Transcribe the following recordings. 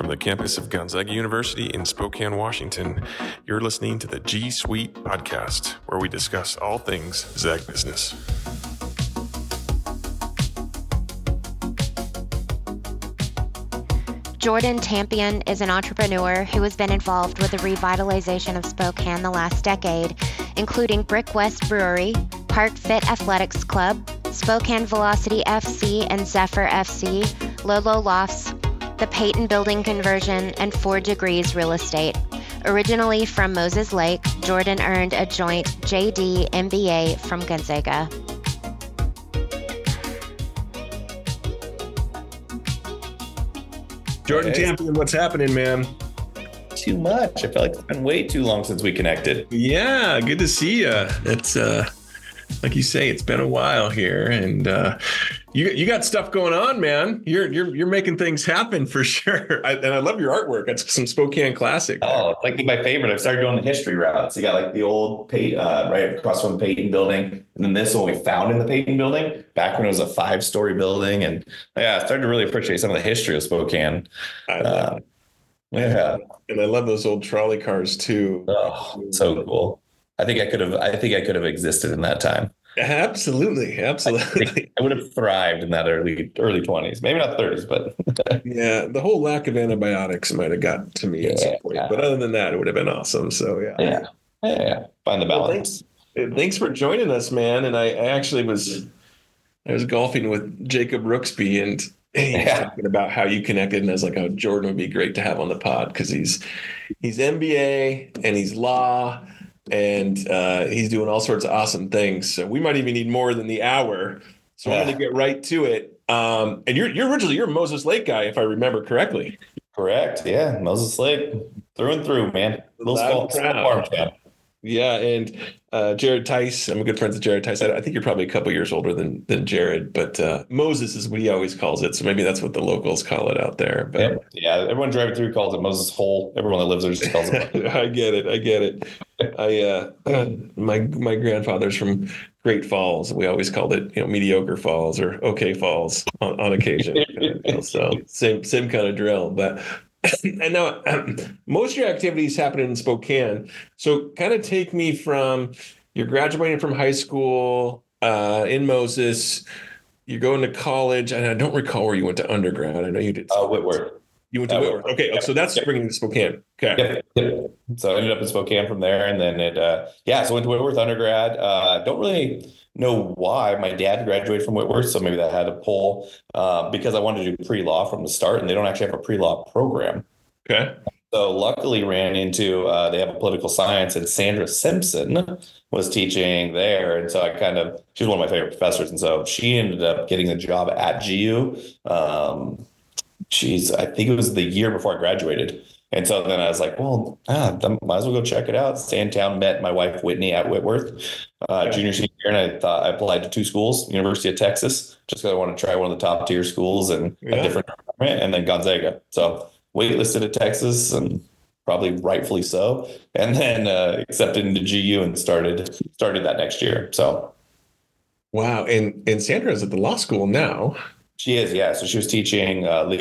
from the campus of Gonzaga University in Spokane, Washington. You're listening to the G Suite podcast, where we discuss all things Zag business. Jordan Tampion is an entrepreneur who has been involved with the revitalization of Spokane the last decade, including Brick West Brewery, Park Fit Athletics Club, Spokane Velocity FC and Zephyr FC, Lolo Lofts, the Peyton Building conversion, and 4 Degrees Real Estate. Originally from Moses Lake, Jordan earned a joint JD MBA from Gonzaga. Jordan Tampion, what's happening, man? Too much. I feel like it's been way too long since we connected. Yeah, good to see you. It's like you say, it's been a while here, and you got stuff going on, man. You're making things happen for sure. And I love your artwork. It's some Spokane classic. Oh, it's like my favorite. I've started going the history route. So you got like the old right across from the Peyton Building, and then this one we found in the Peyton Building back when it was a 5-story building, and yeah, I started to really appreciate some of the history of Spokane. Yeah, and I love those old trolley cars too. Oh, so cool. I think I could have existed in that time. Absolutely. I would have thrived in that early 20s, maybe not 30s, but yeah, the whole lack of antibiotics might have got to me at some point. But other than that, it would have been awesome. So yeah. Find the balance. Well, thanks for joining us, man. And I actually was golfing with Jacob Rooksby, and he's talking about how you connected, and I was like, oh, Jordan would be great to have on the pod because he's MBA and he's law. And he's doing all sorts of awesome things. So we might even need more than the hour. So I'm going to get right to it. And you're a Moses Lake guy, if I remember correctly. Correct. Yeah. Moses Lake through and through, man. Little small farm town. Yeah. And Jared Tice, I'm good friends with Jared Tice. I think you're probably a couple years older than Jared, but Moses is what he always calls it. So maybe that's what the locals call it out there. But yeah, everyone driving through calls it Moses Hole. Everyone that lives there just calls it. I get it. My grandfather's from Great Falls. We always called it, Mediocre Falls or Okay Falls on occasion. So same kind of drill. But and now most of your activities happen in Spokane. So kind of take me from you're graduating from high school in Moses. You're going to college, and I don't recall where you went to undergrad. I know you did. Whitworth. You went to Whitworth. Okay, so that's bringing to Spokane. Okay. Yep. So I ended up in Spokane from there, and then so I went to Whitworth undergrad. Don't really know why. My dad graduated from Whitworth, so maybe that had a pull because I wanted to do pre-law from the start, and they don't actually have a pre-law program. Okay. So luckily ran into, they have a political science, and Sandra Simpson was teaching there. And so she was one of my favorite professors. And so she ended up getting the job at GU. I think it was the year before I graduated. And so then I was like, well, I might as well go check it out. Sandtown, met my wife, Whitney, at Whitworth, junior, senior year. And I thought I applied to 2 schools, University of Texas, just because I want to try one of the top tier schools and a different department, and then Gonzaga. So waitlisted at Texas, and probably rightfully so. And then accepted into GU and started that next year. So. Wow. And Sandra is at the law school now. She is, yeah. So she was teaching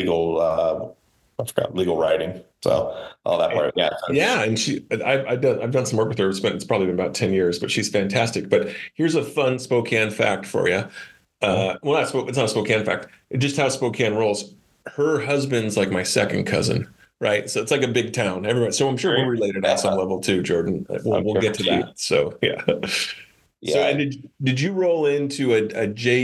legal writing. So all that part, yeah. Yeah, and I've done some work with her. It's probably been about 10 years, but she's fantastic. But here's a fun Spokane fact for you. It's not a Spokane fact. It's just how Spokane rolls. Her husband's like my second cousin, right? So it's like a big town. Everyone. So I'm sure we're related at some level too, Jordan. We'll get to that. So yeah. So and did you roll into a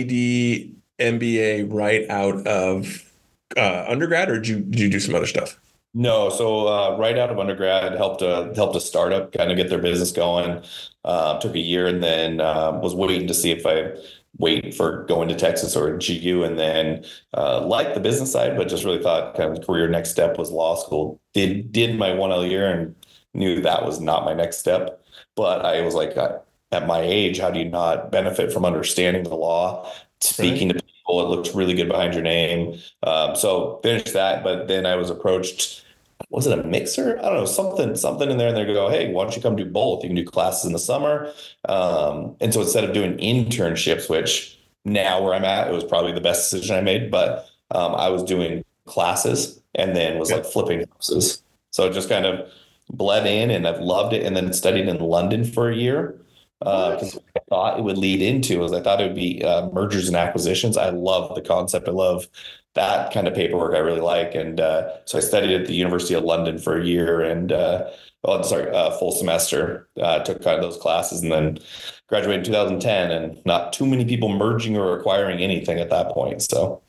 JD MBA right out of undergrad, or did you do some other stuff? No. So right out of undergrad, helped a startup kind of get their business going. Took a year, and then was waiting to see if I wait for going to Texas or GU, and then liked the business side, but just really thought kind of the career next step was law school. Did my 1L year and knew that was not my next step. But I was like, at my age, how do you not benefit from understanding the law, speaking to people? It looks really good behind your name. So finished that, but then I was approached. Was it a mixer? I don't know, something in there, and they go, hey, why don't you come do both? You can do classes in the summer. And so instead of doing internships, which now where I'm at, it was probably the best decision I made, but I was doing classes and then was like flipping houses. So it just kind of bled in, and I've loved it. And then studied in London for a year because I thought it would lead into is I thought it would be mergers and acquisitions. I love the concept. I love that kind of paperwork. I really like. And so I studied at the University of London for a year and full semester. Took kind of those classes and then graduated in 2010, and not too many people merging or acquiring anything at that point.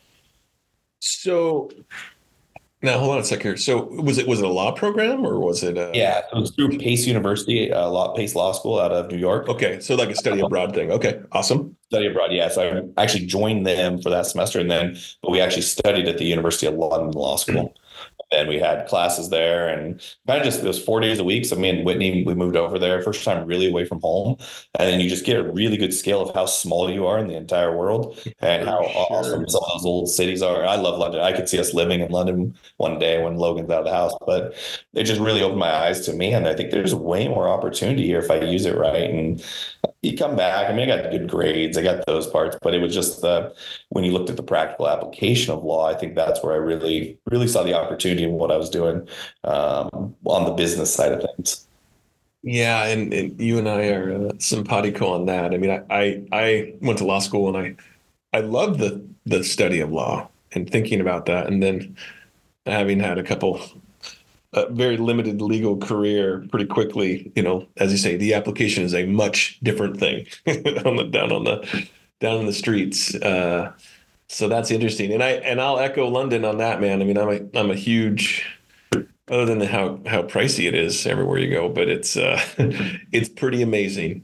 So now hold on a second here. So was it a law program or was it Yeah, it was through Pace University, Pace Law School out of New York. Okay, so like a study abroad thing. Okay, awesome. Study abroad, yeah. So I actually joined them for that semester, but we actually studied at the University of London Law School. And we had classes there, and kind of just, it was 4 days a week. So me and Whitney, we moved over there, first time really away from home. And then you just get a really good scale of how small you are in the entire world and how awesome some of those old cities are. I love London. I could see us living in London one day when Logan's out of the house, but it just really opened my eyes to me. And I think there's way more opportunity here if I use it right. And you come back. I mean, I got good grades. I got those parts, but it was just when you looked at the practical application of law, I think that's where I really, really saw the opportunity in what I was doing on the business side of things. Yeah, and you and I are simpatico on that. I mean, I went to law school and I loved the study of law and thinking about that, and then having had a couple very limited legal career pretty quickly, as you say, the application is a much different thing down in the streets. So that's interesting. And I'll echo London on that, man. I mean, I'm a huge, other than how pricey it is everywhere you go, but it's it's pretty amazing.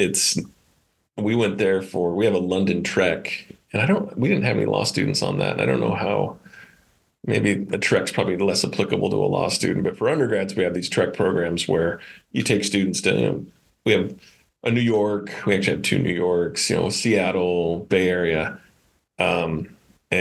We went there we have a London trek, and we didn't have any law students on that. And I don't know how. Maybe a trek's probably less applicable to a law student, but for undergrads, we have these trek programs where you take students to, we have a New York, we actually have 2 New Yorks, Seattle, Bay Area. And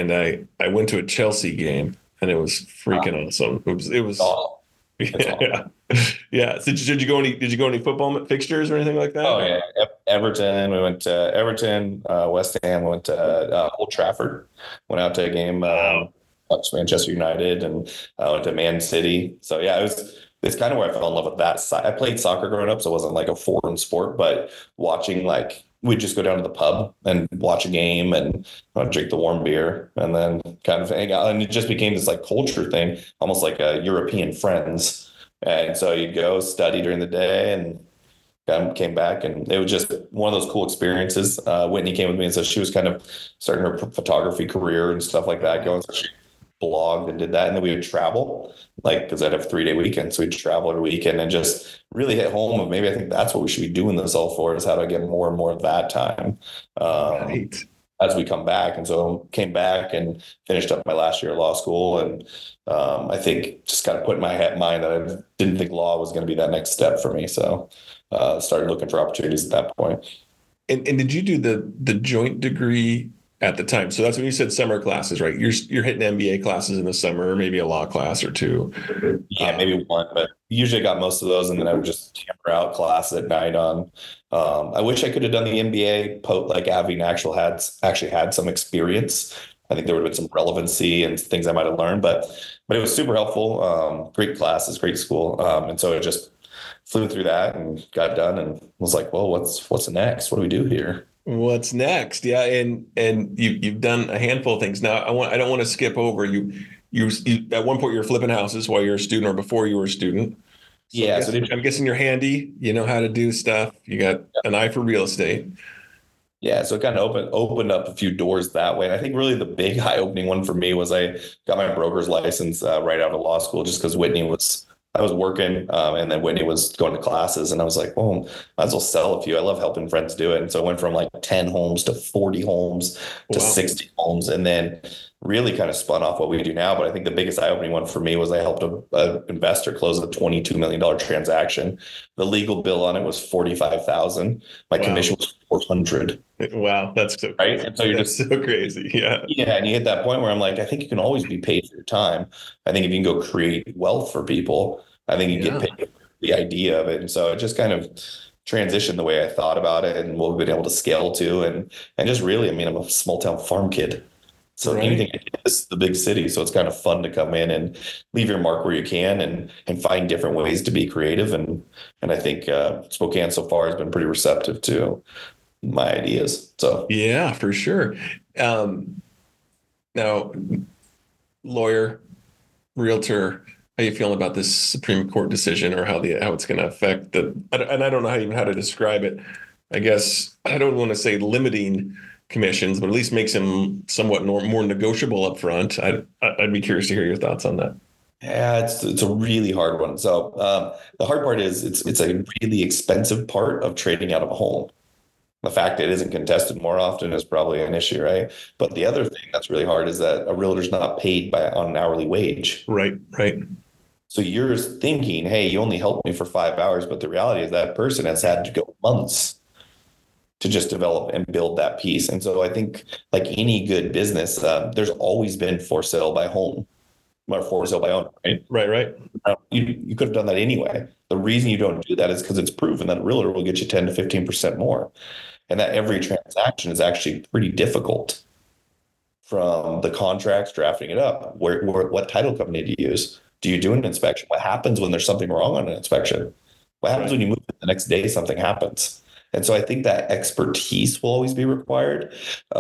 I went to a Chelsea game and it was freaking awesome. It was awesome. Yeah. Yeah. So did you go any football fixtures or anything like that? Oh yeah. Everton. We went to Everton, West Ham, we went to Old Trafford, went out to a game. Wow. Manchester United, and went to Man City. So yeah, it's kind of where I fell in love with that side. I played soccer growing up, so it wasn't like a foreign sport, but watching, we'd just go down to the pub and watch a game and drink the warm beer and then kind of hang out. And it just became this culture thing, almost like a European friends. And so you'd go study during the day and came back, and it was just one of those cool experiences. Whitney came with me, and so she was kind of starting her photography career and stuff like that going. So she blogged and did that, and then we would travel, because I'd have 3-day weekends, so we'd travel every weekend and just really hit home of maybe I think that's what we should be doing this all for, is how to get more and more of that time Right. as we come back. And so came back and finished up my last year of law school, and I think just kind of put in my mind that I didn't think law was going to be that next step for me, so started looking for opportunities at that point. And did you do the joint degree at the time? So that's when you said summer classes, right? You're hitting MBA classes in the summer, or maybe a law class or 2. Yeah, maybe 1, but usually I got most of those, and then I would just hammer out classes at night on. I wish I could have done the MBA, having actually had some experience. I think there would have been some relevancy and things I might have learned, but it was super helpful. Great classes, great school, and so it just flew through that and got done, and was like, well, what's next? What do we do here? What's next? Yeah, and you've done a handful of things. Now I don't want to skip over you at one point you were flipping houses while you were a student or before you were a student. So yeah, I'm guessing you're handy. You know how to do stuff. You got an eye for real estate. Yeah, so it kind of opened up a few doors that way. And I think really the big eye-opening one for me was I got my broker's license right out of law school, just because I was working, and then Whitney was going to classes, and I was like, well, might as well sell a few. I love helping friends do it. And so I went from 10 homes to 40 homes to 60 homes, and then really kind of spun off what we do now. But I think the biggest eye-opening one for me was I helped an investor close a $22 million transaction. The legal bill on it was $45,000. My commission was $400. Wow, that's so crazy. Right. And so you're just so crazy. Yeah. Yeah. And you hit that point where I'm like, I think you can always be paid for your time. I think if you can go create wealth for people, I think you get paid for the idea of it. And so it just kind of transitioned the way I thought about it and what we've been able to scale to. And just really, I mean, I'm a small town farm kid. So Right. anything is the big city. So it's kind of fun to come in and leave your mark where you can and find different ways to be creative. And I think Spokane so far has been pretty receptive to my ideas. So Yeah, for sure. Now, lawyer, realtor, how you feeling about this Supreme Court decision, or how it's going to affect and I don't know how to describe it. I guess I don't want to say limiting commissions, but at least makes them somewhat more negotiable up front. I'd be curious to hear your thoughts on that. yeah, it's a really hard one. So the hard part is it's a really expensive part of trading out of a home. The fact it isn't contested more often is probably an issue, right? But the other thing that's really hard is that a realtor's not paid on an hourly wage. Right, right. So you're thinking, hey, you only helped me for 5 hours, but the reality is that person has had to go months to just develop and build that piece. And so I think, like any good business, there's always been for sale by home or for sale by owner, right? Right, right. You could have done that anyway. The reason you don't do that is because it's proven that a realtor will get you 10 to 15% more. And that every transaction is actually pretty difficult, from the contracts, drafting it up. What title company do you use? Do you do an inspection? What happens when there's something wrong on an inspection? What happens when you move it the next day, something happens? And so I think that expertise will always be required.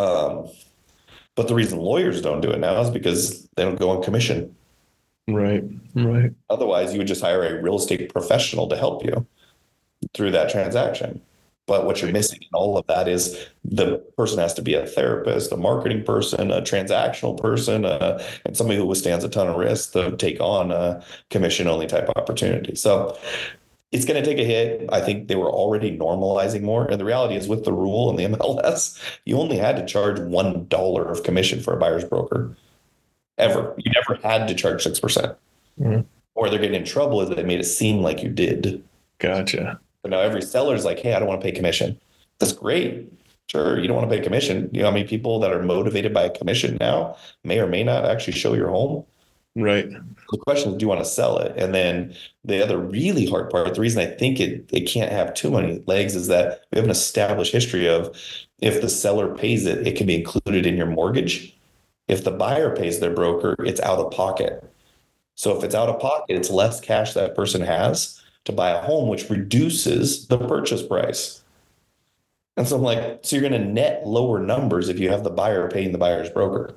But the reason lawyers don't do it now is because they don't go on commission. Right, right. Otherwise, you would just hire a real estate professional to help you through that transaction. But what you're missing in all of that is the person has to be a therapist, a marketing person, a transactional person, and somebody who withstands a ton of risk to take on a commission-only type opportunity. So it's going to take a hit. I think they were already normalizing more. And the reality is, with the rule in the MLS, you only had to charge $1 of commission for a buyer's broker. Ever. You never had to charge 6%. Mm-hmm. Or they're getting in trouble is that they made it seem like you did. Gotcha. But now every seller's like, hey, I don't want to pay commission. That's great. Sure, you don't want to pay commission. You know how many people that are motivated by a commission now may or may not actually show your home? Right. The question is, do you want to sell it? And then the other really hard part, the reason I think it can't have too many legs, is that we have an established history of, if the seller pays it, it can be included in your mortgage. If the buyer pays their broker, it's out of pocket. So if it's out of pocket, it's less cash that person has to buy a home, which reduces the purchase price. And so I'm like, so you're going to net lower numbers if you have the buyer paying the buyer's broker.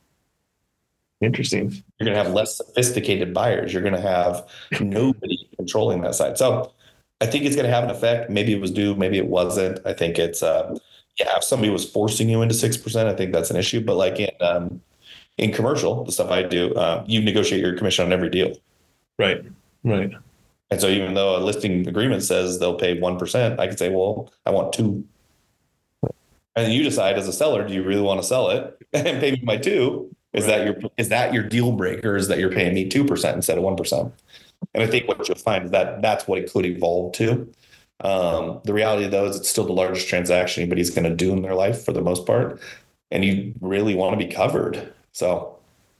Interesting. You're going to have less sophisticated buyers. You're going to have nobody controlling that side. So I think it's going to have an effect. Maybe it was due, maybe it wasn't. I think it's, if somebody was forcing you into 6%, I think that's an issue. But like in commercial, the stuff I do, you negotiate your commission on every deal. Right, right. And so even though a listing agreement says they'll pay 1%, I could say, well, I want 2%. And you decide as a seller, do you really want to sell it and pay me my 2%? Is that your deal breaker? Is that you're paying me 2% instead of 1%? And I think what you'll find is that that's what it could evolve to. The reality, though, is it's still the largest transaction anybody's going to do in their life for the most part. And you really want to be covered. So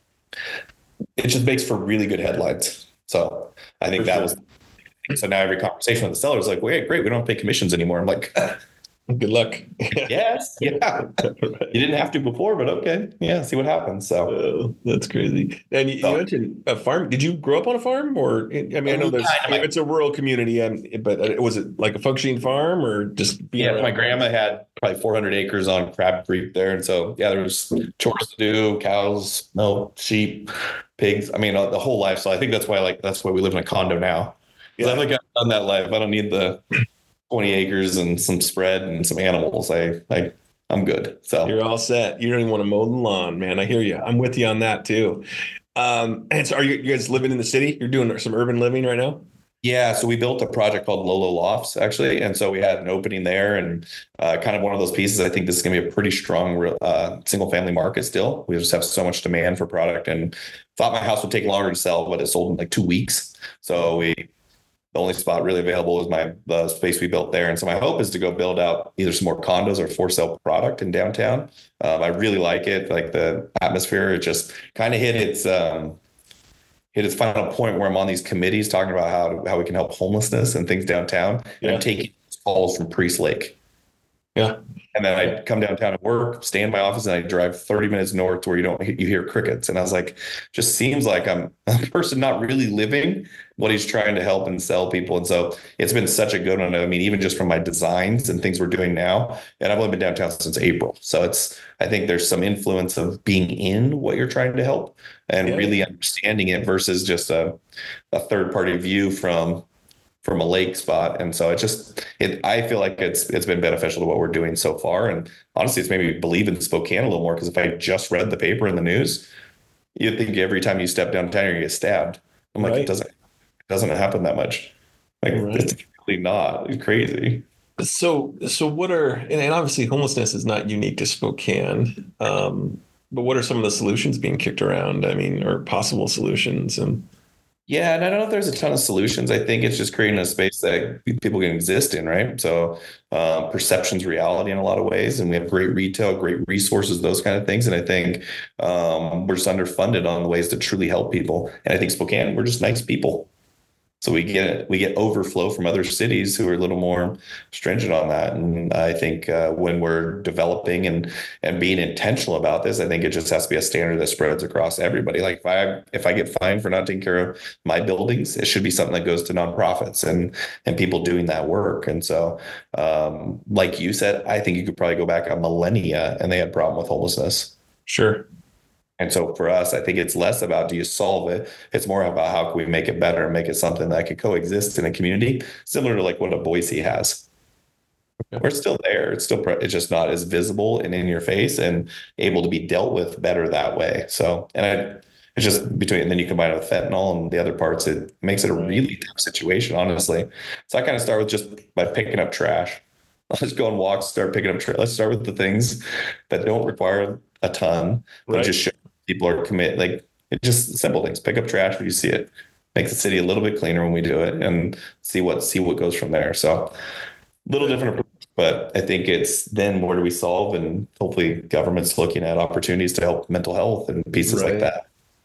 it just makes for really good headlines. So I think so now every conversation with the seller is like, wait, great, we don't pay commissions anymore. I'm like, good luck. Yes. Yeah. You didn't have to before, but okay. Yeah. See what happens. So that's crazy. And you mentioned a farm. Did you grow up on a farm, or, I mean, I know it's a rural community, but was it like a functioning farm, or just being around? My grandma had probably 400 acres on Crab Creek there. And so, there was chores to do, cows, milk, sheep, pigs. I mean, the whole life. So I think that's why we live in a condo now. Because I think I've done that life. I don't need the 20 acres and some spread and some animals. I'm good. So you're all set. You don't even want to mow the lawn, man. I hear you. I'm with you on that too. And so are you guys living in the city? You're doing some urban living right now? Yeah. So we built a project called Lolo Lofts, actually. And so we had an opening there, and kind of one of those pieces. I think this is going to be a pretty strong single family market still. We just have so much demand for product, and thought my house would take longer to sell, but it sold in like 2 weeks. So the only spot really available is the space we built there. And so my hope is to go build out either some more condos or for sale product in downtown. I really like it. Like the atmosphere, it just kind of hit its final point where I'm on these committees talking about how we can help homelessness and things downtown. And I'm taking calls from Priest Lake. Yeah. And then I come downtown and work, stay in my office, and I drive 30 minutes north where you hear crickets. And I was like, just seems like I'm a person not really living what he's trying to help and sell people. And so it's been such a good one. I mean, even just from my designs and things we're doing now, and I've only been downtown since April. So I think there's some influence of being in what you're trying to help and really understanding it versus just a third party view from a lake spot. And so I feel like it's been beneficial to what we're doing so far. And honestly, it's made me believe in Spokane a little more, because if I just read the paper and the news, you'd think every time you step downtown, you're gonna get stabbed. I'm like, it doesn't happen that much. Like, it's really not. It's crazy. So and obviously homelessness is not unique to Spokane. But what are some of the solutions being kicked around? I mean, or possible solutions? And Yeah, and I don't know if there's a ton of solutions. I think it's just creating a space that people can exist in, right? So perception's reality in a lot of ways, and we have great retail, great resources, those kind of things. And I think we're just underfunded on the ways to truly help people. And I think Spokane, we're just nice people. So we get overflow from other cities who are a little more stringent on that. And I think when we're developing and being intentional about this, I think it just has to be a standard that spreads across everybody. Like if I get fined for not taking care of my buildings, it should be something that goes to nonprofits and people doing that work. And so, like you said, I think you could probably go back a millennia and they had a problem with homelessness. sure. And so for us, I think it's less about do you solve it? It's more about how can we make it better and make it something that can coexist in a community, similar to like what a Boise has. Okay. We're still there. It's just not as visible and in your face and able to be dealt with better that way. So, it's just between, and then you combine it with fentanyl and the other parts, it makes it a really tough situation, honestly. So I kind of start with just by picking up trash. Let's go on walks, start picking up trash. Let's start with the things that don't require a ton, but just show people are committed. Like, it's just simple things. Pick up trash when you see it. Make the city a little bit cleaner when we do it, and see what goes from there. So a little different approach, but I think it's then where do we solve? And hopefully government's looking at opportunities to help mental health and pieces like that.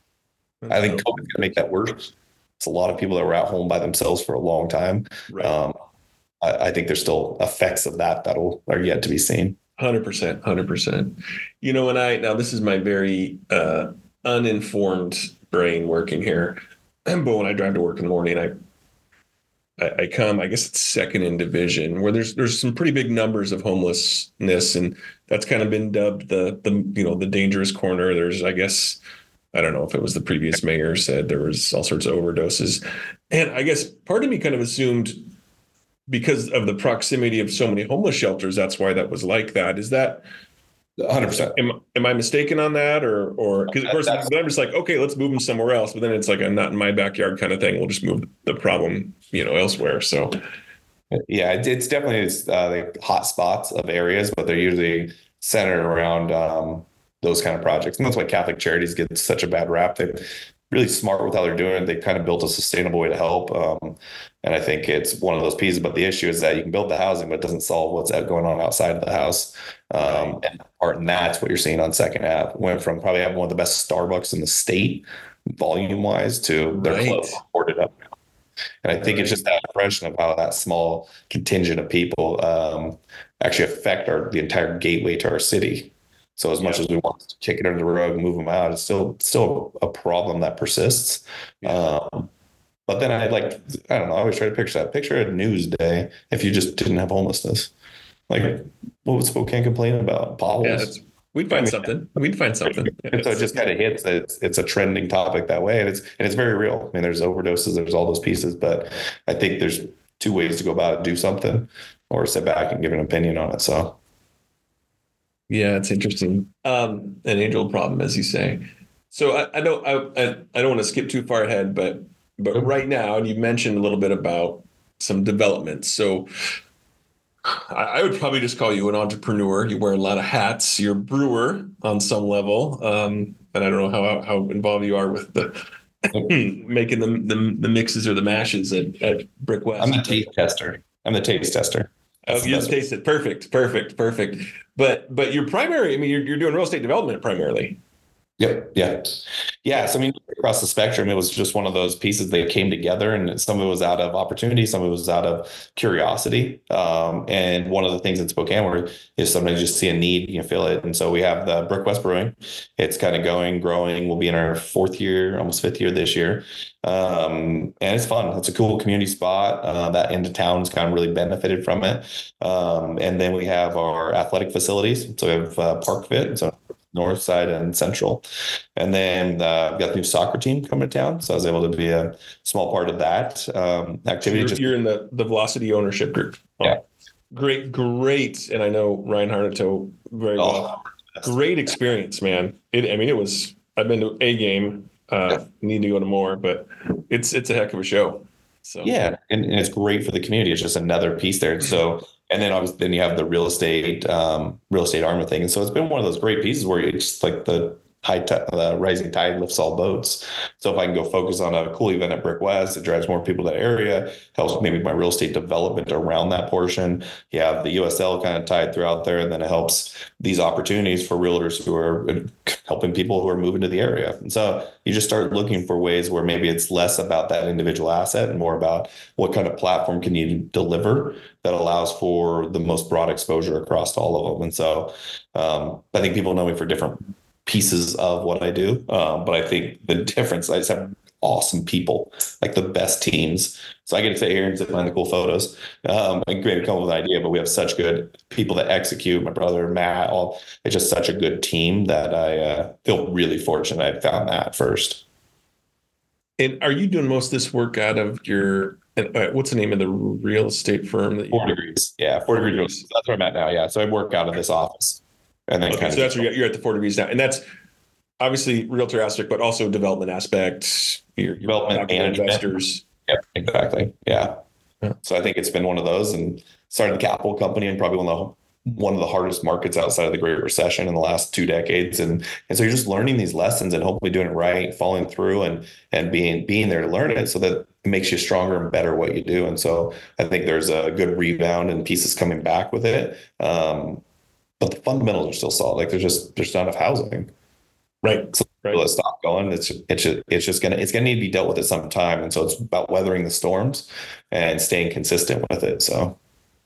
I think COVID's going to make that worse. It's a lot of people that were at home by themselves for a long time. Right. I think there's still effects of that are yet to be seen. 100%, 100%. Now this is my very uninformed brain working here. But when I drive to work in the morning, I come, I guess it's second in division, where there's some pretty big numbers of homelessness, and that's kind of been dubbed the dangerous corner. There's, I guess, I don't know if it was the previous mayor said there was all sorts of overdoses. And I guess part of me kind of assumed, because of the proximity of so many homeless shelters, that's why that was like that. Is that 100%? Am I mistaken on that, or because of course I'm just like, okay, let's move them somewhere else, but then it's like a not in my backyard kind of thing. We'll just move the problem, elsewhere. So yeah, it's definitely like hot spots of areas, but they're usually centered around those kind of projects, and that's why Catholic Charities get such a bad rap. They're really smart with how they're doing it. They kind of built a sustainable way to help. And I think it's one of those pieces, but the issue is that you can build the housing, but it doesn't solve what's going on outside of the house. And that's what you're seeing on Second Ave. Went from probably having one of the best Starbucks in the state, volume wise, to their club boarded up. And I think it's just that impression of how that small contingent of people actually affect the entire gateway to our city. So as much as we want to kick it under the rug and move them out, it's still a problem that persists. But then I don't know, I always try to picture a news day if you just didn't have homelessness. Like, what would Spokane complain about? Potholes? Yeah, we'd find something. We'd find something. And so it just kind of hits that it's a trending topic that way. And it's very real. I mean, there's overdoses, there's all those pieces, but I think there's two ways to go about it: do something or sit back and give an opinion on it. So yeah, it's interesting. An age-old problem, as you say. So I don't want to skip too far ahead, but right now, and you mentioned a little bit about some developments. So I would probably just call you an entrepreneur. You wear a lot of hats. You're a brewer on some level, and I don't know how involved you are with the making the mixes or the mashes at Brick West. I'm the taste tester. Oh, you just taste it. Perfect. But your primary, I mean, you're doing real estate development primarily. Yep. Yeah. Yeah. So I mean, across the spectrum, it was just one of those pieces that came together, and some of it was out of opportunity, some of it was out of curiosity. And one of the things in Spokane where is sometimes you just see a need, you feel it. And so we have the Brick West Brewing. It's kind of going, growing. We'll be in our fourth year, almost fifth year this year. And it's fun. It's a cool community spot. That end of town's kind of really benefited from it. And then we have our athletic facilities. So we have Park Fit. So north side and central. And then we've got the new soccer team coming to town. So I was able to be a small part of that activity. You're in the Velocity ownership group. Oh, yeah. Great. And I know Ryan Harnato very well. Great experience, man. I've been to a game, need to go to more, but it's a heck of a show. So yeah. And it's great for the community. It's just another piece there. So and then obviously then you have the real estate arm of things. And so it's been one of those great pieces where it's like the rising tide lifts all boats. So if I can go focus on a cool event at Brick West, it drives more people to that area, helps maybe my real estate development around that portion. You have the USL kind of tied throughout there, and then it helps these opportunities for realtors who are helping people who are moving to the area. And so you just start looking for ways where maybe it's less about that individual asset and more about what kind of platform can you deliver that allows for the most broad exposure across all of them. And so I think people know me for different pieces of what I do. But I think the difference, I just have awesome people, like the best teams. So I get to sit here and sit behind the cool photos and create a come up with an idea, but we have such good people that execute. My brother, Matt, it's just such a good team that I feel really fortunate I found that first. And are you doing most of this work out of your, what's the name of the real estate firm that you 4 Degrees. Yeah, 4 Degrees. That's where I'm at now. Yeah. So I work out of this office. And then so that's where you're at the 4 Degrees now. And that's obviously realtor aspect, but also development aspect, your development and investors. Yeah, exactly. Yeah. So I think it's been one of those, and started the capital company and probably one of the hardest markets outside of the Great Recession in the last 2 decades. And so you're just learning these lessons and hopefully doing it right, following through and being there to learn it so that it makes you stronger and better what you do. And so I think there's a good rebound and pieces coming back with it. But the fundamentals are still solid. Like there's not enough housing. Right. So let's stop going. It's gonna need to be dealt with at some time. And so it's about weathering the storms and staying consistent with it. So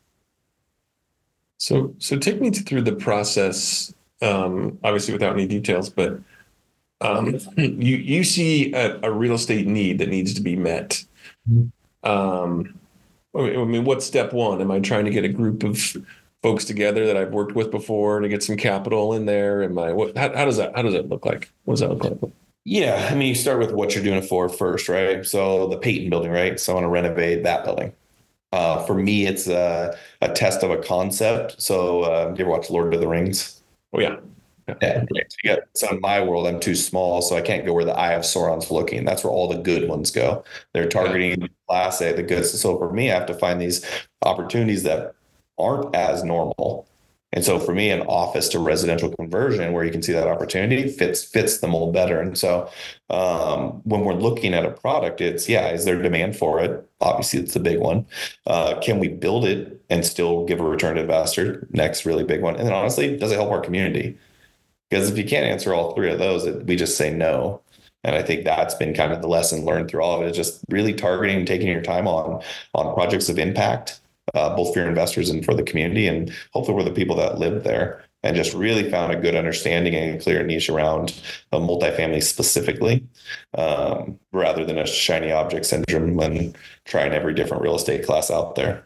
take me through the process, obviously without any details, but you see a real estate need that needs to be met. I mean, what's step one? Am I trying to get a group of folks together that I've worked with before to get some capital in there? How does that look like? What does that look like? Yeah, I mean, you start with what you're doing it for first, right? So the Peyton building, right? So I want to renovate that building. For me, it's a test of a concept. So you ever watch Lord of the Rings? Oh yeah. So in my world, I'm too small, so I can't go where the Eye of Sauron's looking. That's where all the good ones go. They're targeting Class A, the goods. So for me, I have to find these opportunities that aren't as normal. And so for me, an office to residential conversion where you can see that opportunity fits the mold better. And so when we're looking at a product, is there demand for it? Obviously, it's the big one. Can we build it and still give a return to investor? Next really big one. And then honestly, does it help our community? Because if you can't answer all three of those, we just say no. And I think that's been kind of the lesson learned through all of it, is just really targeting and taking your time on projects of impact. Both for your investors and for the community, and hopefully we're the people that live there, and just really found a good understanding and a clear niche around multifamily specifically, rather than a shiny object syndrome when trying every different real estate class out there.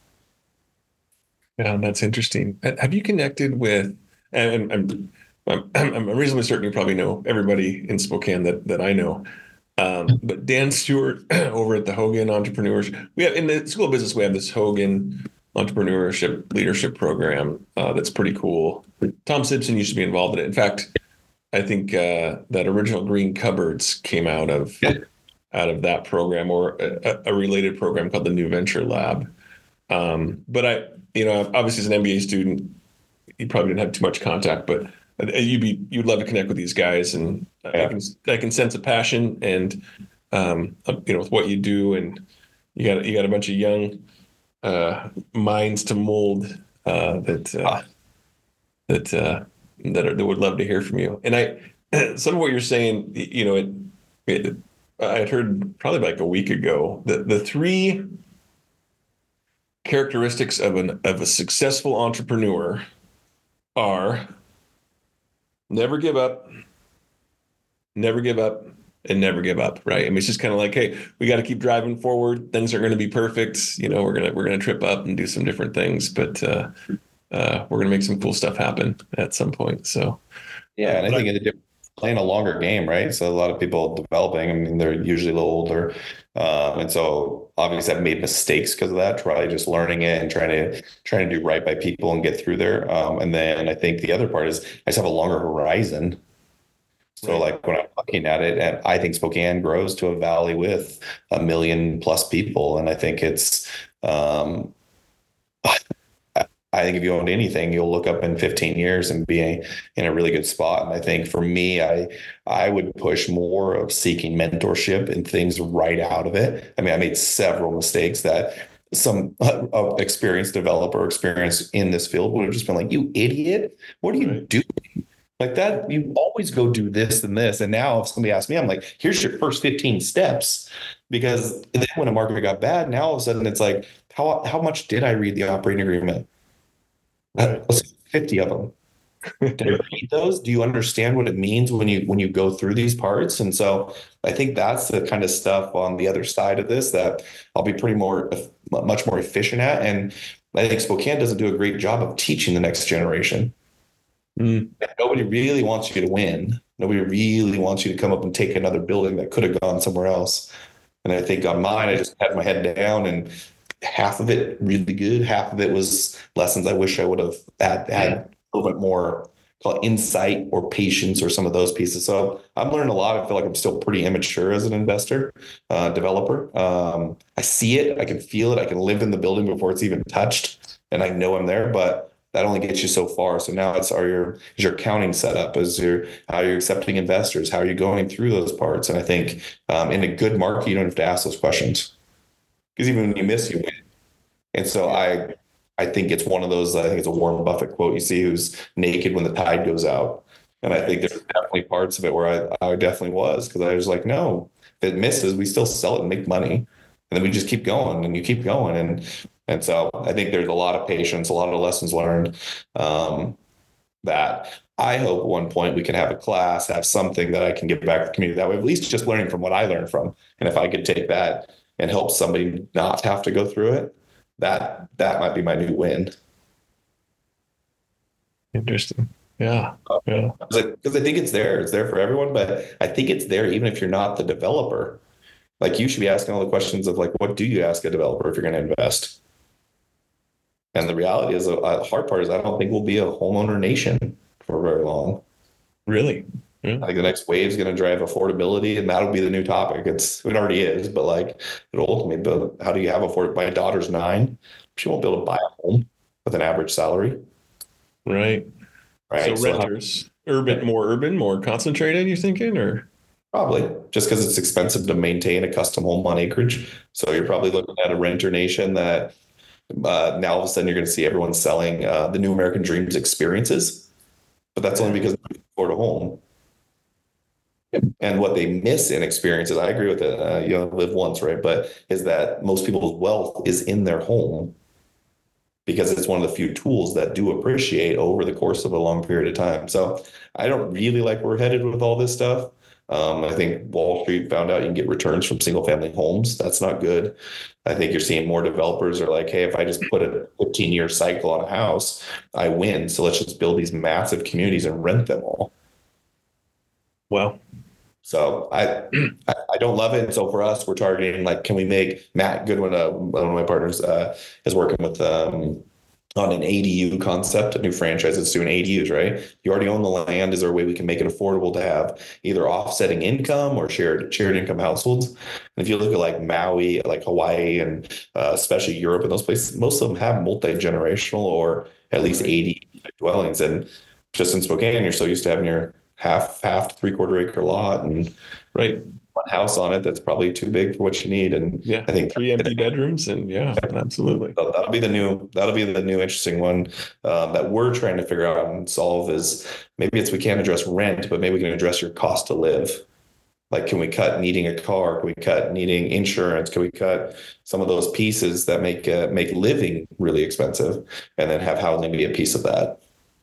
Yeah, that's interesting. Have you connected with, and I'm reasonably certain you probably know everybody in Spokane that I know. But Dan Stewart over at the Hogan Entrepreneurs, we have in the School of Business, we have this Hogan Entrepreneurship Leadership Program that's pretty cool. Tom Simpson used to be involved in it. In fact, I think that original Green Cupboards came out of that program, or a related program called the New Venture Lab. But obviously as an MBA student, you probably didn't have too much contact, but you'd love to connect with these guys, and I can sense a passion and with what you do, and you got a bunch of young minds to mold that would love to hear from you. And some of what you're saying, I had heard probably like a week ago that the three characteristics of a successful entrepreneur are never give up, never give up, and never give up, right? I mean, it's just kind of like, hey, we got to keep driving forward. Things aren't going to be perfect. We're gonna trip up and do some different things, but we're gonna make some cool stuff happen at some point. So Yeah, and I think playing a longer game, right? So a lot of people developing, I mean, they're usually a little older, and so obviously I've made mistakes because of that. Try just learning it and trying to do right by people and get through there. And then I think the other part is I just have a longer horizon. So right. like when I'm looking at it, and I think Spokane grows to a valley with 1 million+ people, and I think it's I think if you owned anything, you'll look up in 15 years and be in a really good spot. And I think for me, I would push more of seeking mentorship and things right out of it. I mean, I made several mistakes that some experienced developer experience in this field would have just been like, you idiot, what are you doing? Like that, you always go do this and this. And now if somebody asks me, I'm like, here's your first 15 steps. Because then when a market got bad, now all of a sudden it's like, how much did I read the operating agreement? Right. 50 of them. Did I read those? Do you understand what it means when you go through these parts? And so I think that's the kind of stuff on the other side of this that I'll be much more efficient at. And I think Spokane doesn't do a great job of teaching the next generation. Nobody really wants you to win. Nobody really wants you to come up and take another building that could have gone somewhere else. And I think on mine, I just had my head down, and half of it really good. Half of it was lessons I wish I would have had a little bit more insight or patience or some of those pieces. So I've learned a lot. I feel like I'm still pretty immature as an investor, developer. I see it. I can feel it. I can live in the building before it's even touched, and I know I'm there, but that only gets you so far. So now is your accounting setup? How you're accepting investors? How are you going through those parts? And I think in a good market, you don't have to ask those questions, because even when you miss, you win. And so I think it's one of those, I think it's a Warren Buffett quote you see, who's naked when the tide goes out. And I think there's definitely parts of it where I definitely was, because I was like, no, if it misses, we still sell it and make money. And then we just keep going and you keep going. And so I think there's a lot of patience, a lot of lessons learned, that I hope at one point we can have a class, have something that I can give back to the community that way, at least just learning from what I learned from. And if I could take that and help somebody not have to go through it, that might be my new win. Interesting. Yeah. Because I think it's there. It's there for everyone, but I think it's there even if you're not the developer. Like, you should be asking all the questions of like, what do you ask a developer if you're going to invest? And the reality is, the hard part is I don't think we'll be a homeowner nation for very long. Really? Yeah. I think the next wave is going to drive affordability, and that'll be the new topic. It already is, but like it'll ultimately build. How do you have afford? My daughter's 9. She won't be able to buy a home with an average salary. Right. So renters, more urban, more concentrated, you're thinking, or? Probably just because it's expensive to maintain a custom home on acreage. So you're probably looking at a renter nation that now all of a sudden you're going to see everyone selling the new American Dreams experiences, but that's only because they can afford a home. And what they miss in experiences, I agree with it. You only live once, right? But is that most people's wealth is in their home, because it's one of the few tools that do appreciate over the course of a long period of time. So I don't really like where we're headed with all this stuff. I think Wall Street found out you can get returns from single family homes. That's not good. I think you're seeing more developers are like, hey, if I just put a 15-year cycle on a house, I win. So let's just build these massive communities and rent them all. Well, so I don't love it. And so for us, we're targeting, like, can we make Matt Goodwin, one of my partners, is working with on an ADU concept, a new franchise that's doing ADUs, right? You already own the land. Is there a way we can make it affordable to have either offsetting income or shared income households? And if you look at like Maui, like Hawaii, and especially Europe and those places, most of them have multi-generational or at least 80 dwellings. And just in Spokane, you're so used to having your half to 3/4 acre lot, and right. house on it that's probably too big for what you need. And Yeah, I think 3 empty bedrooms, and yeah, absolutely. that'll be the new interesting one that we're trying to figure out and solve is maybe we can't address rent, but maybe we can address your cost to live. Like, can we cut needing a car? Can we cut needing insurance? Can we cut some of those pieces that make living really expensive, and then have housing be a piece of that?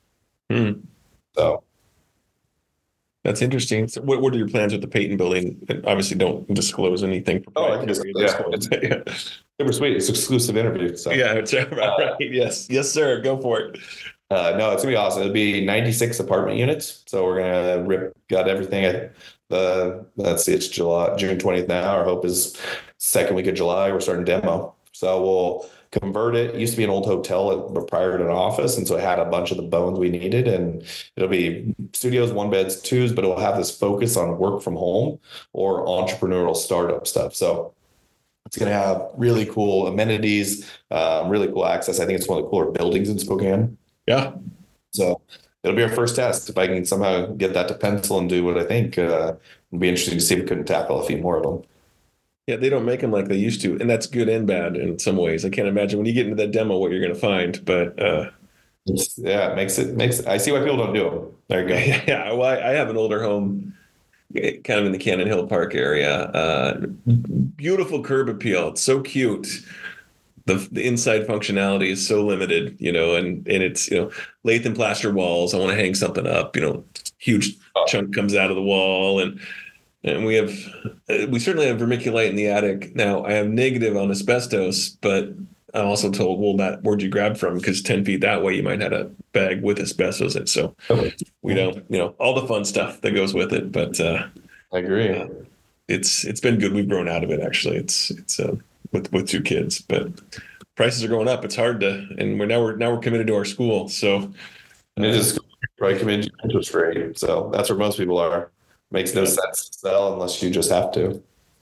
So That's interesting. So what are your plans with the Peyton building? And obviously, don't disclose anything. I can just it's super sweet. It's exclusive interview. So yeah, it's right. Yes, sir. Go for it. No, it's gonna be awesome. It'll be 96 apartment gut everything. Let's see, it's June 20th now. Our hope is second week of July. We're starting demo. So we'll convert it. It used to be an old hotel prior to an office. And so it had a bunch of the bones we needed. And it'll be studios, 1 beds, 2s, but it'll have this focus on work from home or entrepreneurial startup stuff. So it's going to have really cool amenities, really cool access. I think it's one of the cooler buildings in Spokane. Yeah. So it'll be our first test. If I can somehow get that to pencil and do what I think, it'll be interesting to see if we couldn't tackle a few more of them. Yeah, they don't make them like they used to, and that's good and bad in some ways. I can't imagine when you get into that demo what you're going to find, but it makes it. I see why people don't do them. There you go. Yeah, well, I have an older home, kind of in the Cannon Hill Park area. Beautiful curb appeal. It's so cute. The inside functionality is so limited, and it's, lath and plaster walls. I want to hang something up, huge chunk comes out of the wall, and we certainly have vermiculite in the attic. Now I have negative on asbestos, but I'm also told, well, where'd you grab from? Because 10 feet that way, you might have a bag with asbestos in it. So we don't, all the fun stuff that goes with it. But I agree. It's been good. We've grown out of it, actually. It's with 2 kids, but prices are going up. It's hard and we're committed to our school. So it is probably committed to interest rate. So that's where most people are. Makes no sense to sell unless you just have to.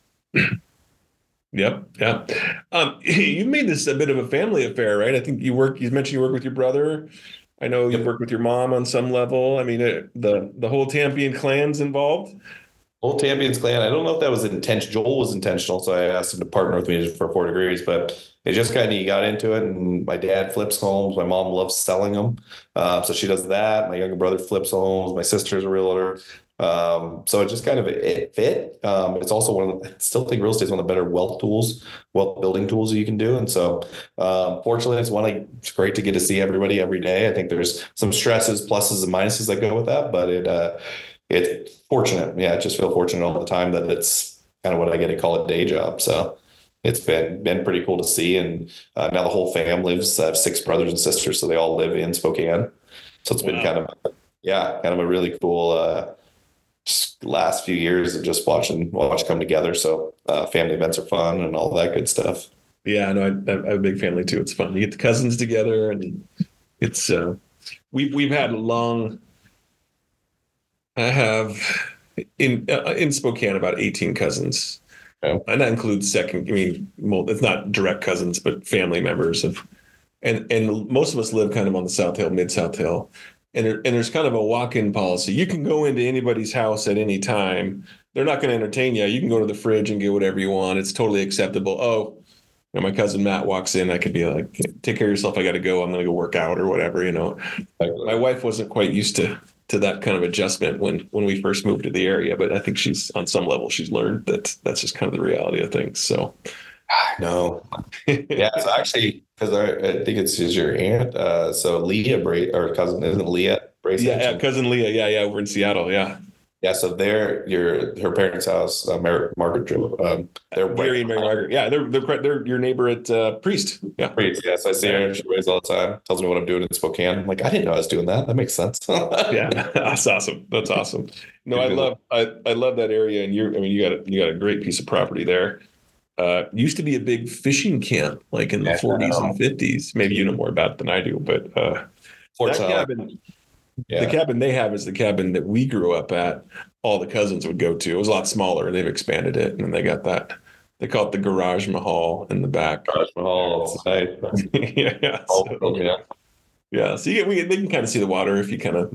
Yep. Yeah. You made this a bit of a family affair, right? I think you mentioned you work with your brother. I know you work with your mom on some level. I mean, the whole Tampion clan's involved. Whole Tampion's clan. I don't know if that was intentional. Joel was intentional, so I asked him to partner with me for 4 degrees, but it just kind of got into it. And my dad flips homes. My mom loves selling them. So she does that. My younger brother flips homes. My sister's a realtor. So it just kind of it fit. It's also I still think real estate is one of the better wealth building tools you can do. And so, fortunately, it's great to get to see everybody every day. I think there's some stresses, pluses and minuses that go with that, but it's fortunate. Yeah, I just feel fortunate all the time that it's kind of what I get to call a day job. So it's been pretty cool to see. And now the whole family lives. I have 6 brothers and sisters, so they all live in Spokane. So it's been kind of a really cool last few years of just watch come together. So family events are fun and all that good stuff. Yeah, I know. I have a big family too. It's fun. You get the cousins together, and it's we've had long. I have in Spokane about 18 cousins, and that includes it's not direct cousins, but family members and most of us live kind of on the South Hill, mid South Hill. And there's kind of a walk-in policy. You can go into anybody's house at any time. They're not going to entertain you. You can go to the fridge and get whatever you want. It's totally acceptable. Oh, my cousin Matt walks in. I could be like, take care of yourself. I got to go. I'm going to go work out or whatever. My wife wasn't quite used to that kind of adjustment when we first moved to the area. But I think on some level, she's learned that that's just kind of the reality of things. So. No. Yeah. So actually, because I think it's your aunt. So Leah or cousin, isn't Leah Brayson? Yeah, cousin Leah. Yeah, over in Seattle. Yeah. Yeah. So her parents' house, Margaret drove. They're Gary and Mary Margaret. Yeah, they're your neighbor at Priest. Yeah. Priest. Yeah. So I see her. She waves all the time. Tells me what I'm doing in Spokane. I'm like, I didn't know I was doing that. That makes sense. Yeah, that's awesome. That's awesome. No, I love that area, and you got a great piece of property there. Used to be a big fishing camp, like in the 40s and 50s. Maybe you know more about it than I do, but that cabin, the cabin they have is the cabin that we grew up at. All the cousins would go to. It was a lot smaller. They've expanded it, and they got that. They call it the Garage Mahal in the back. Garage Mahal, nice. Yeah. So they can kind of see the water if you kind of